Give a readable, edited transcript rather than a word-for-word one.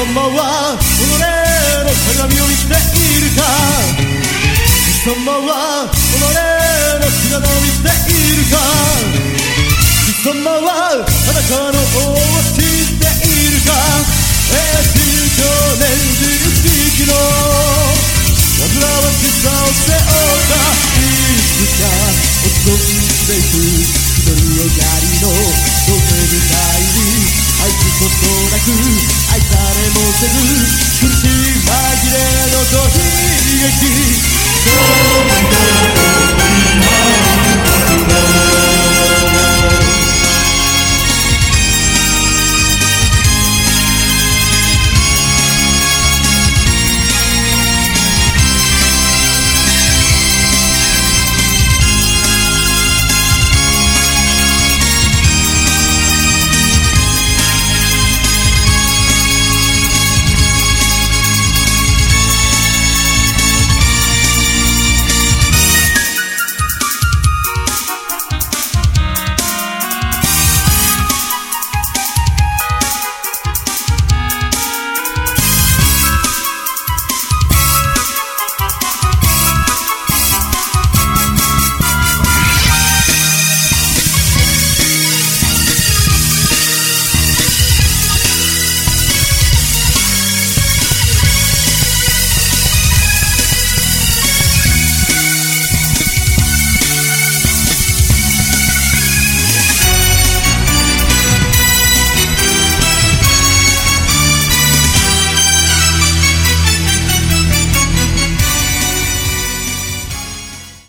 様は己の鏡を見ているか。貴様は己の姿を見ているか。貴様は裸の王を知っているか。去年11世紀の煩わしさを背負った